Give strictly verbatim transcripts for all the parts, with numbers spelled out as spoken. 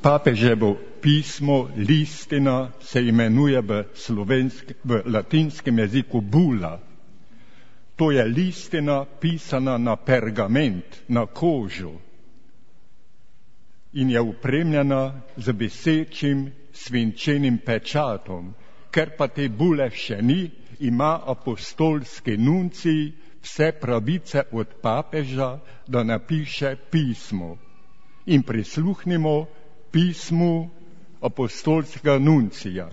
Papeževo pismo, listina, se imenuje v, slovensk, v latinskem jeziku bula. To je listina pisana na pergament, na kožo in je upremljena z visečim svinčenim pečatom. Ker pa te bule še ni, ima apostolski nuncij vse pravice od papeža, da napiše pismo. In prisluhnimo pismu apostolskega nuncija.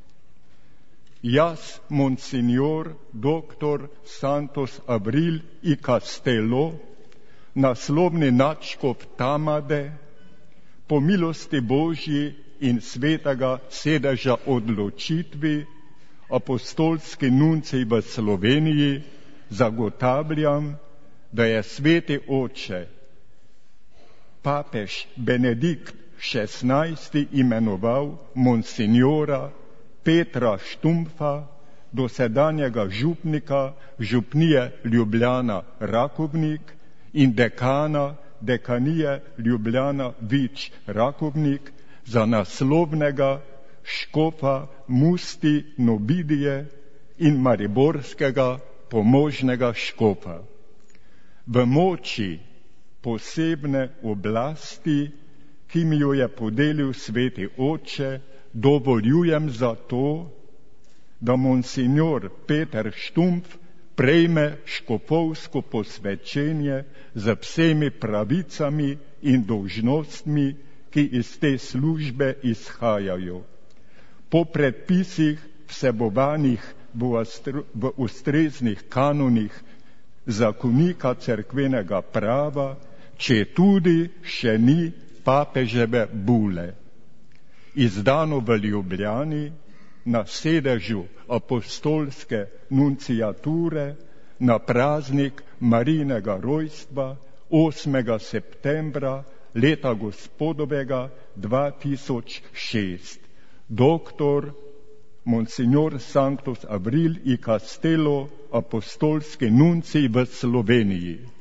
Jaz, Monsignor doktor Santos Abril y Castello, naslovni nadškof Tamade, po milosti Božji in svetega sedeža odločitvi, apostolski nuncij v Sloveniji, zagotavljam, da je sveti oče papež Benedikt šestnajsti imenoval monsignora Petra Štumpfa, dosedanjega župnika župnije Ljubljana Rakovnik in dekana dekanije Ljubljana Vič Rakovnik za naslovnega škofa Musti Nobidije in mariborskega pomožnega škofa. V moči posebne oblasti, ki mi jo je podelil sveti oče, dovoljujem za to, da monsignor Peter Štumpf prejme škofovsko posvečenje z vsemi pravicami in dolžnostmi, ki iz te službe izhajajo. Po predpisih vsebovanih v ustreznih kanonih zakonika cerkvenega prava, četudi še ni papeževe bule. Izdano v Ljubljani na sedežu apostolske nunciature na praznik Marijinega rojstva osmega septembra leta gospodovega dva tisoč šest. Doktor Monsignor Santos Abril y Castello, apostolski nuncij v Sloveniji.